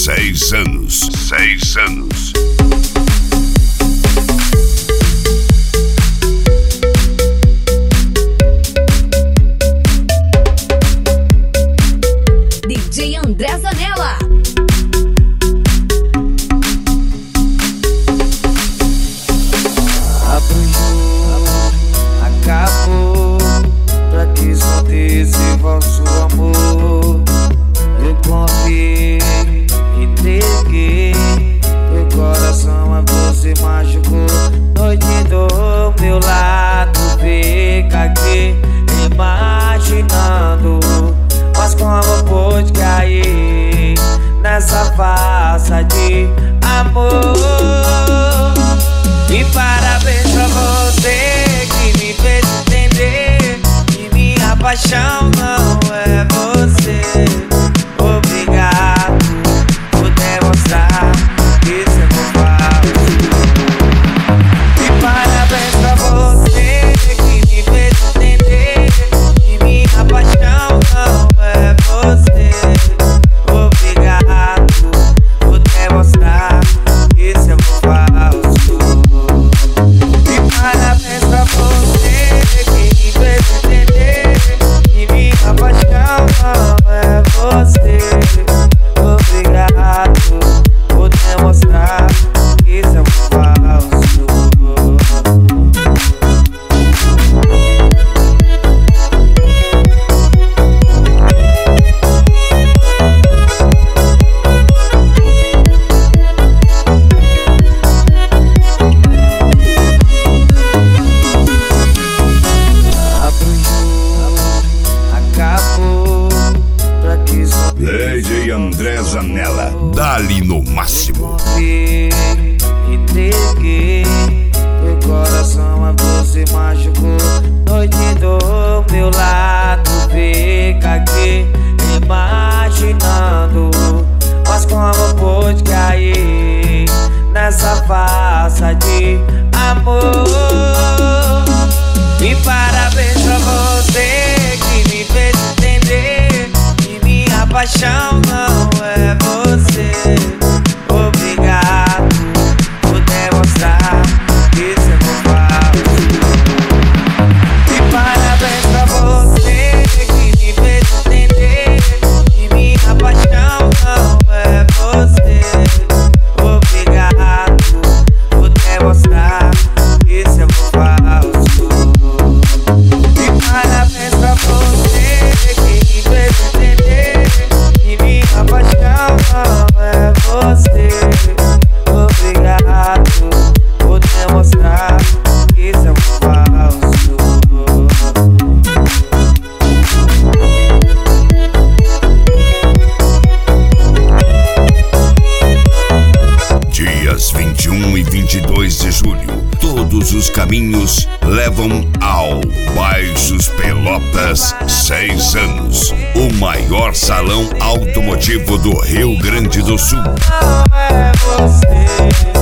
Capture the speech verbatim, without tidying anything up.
Seis anos, seis anos. D J André Zanella. Acabou, pra que só desse falso amor? Eu confiei, entreguei meu coração, mas você machucou. Noite do meu lado, fica aqui imaginando, mas como pôde cair nessa farsa de amor? E parabéns pra você que me fez entender que minha paixão não é você. Obrigado por demonstrar que isso é meu falso. E parabéns pra você que me fez entender que minha paixão não é você. Obrigado por demonstrar que isso é meu falso. Parabéns pra você que me fez entender que minha paixão não é você. Obrigado por demonstrar que isso é um falso. D J André Zanella, dali no máximo. Entreguei meu coração, mas você machucou. Noite do meu lado, fica aqui imaginando, mas como pôde cair nessa farsa de amor? E parabéns pra você que me fez entender que minha paixão não é você. Obrigado por demonstrar que isso é meu falso. E parabéns pra você que me fez entender que minha paixão não é você. Obrigado por demonstrar que isso é meu falso. E parabéns pra você que me fez entender que minha paixão não é você. Obrigado por demonstrar que isso é um falso. Dias vinte e um e vinte e dois de julho, todos os caminhos levam ao Baixos Pelotas Seis anos, o maior salão automotivo do Rio Grande do Sul. Não é você.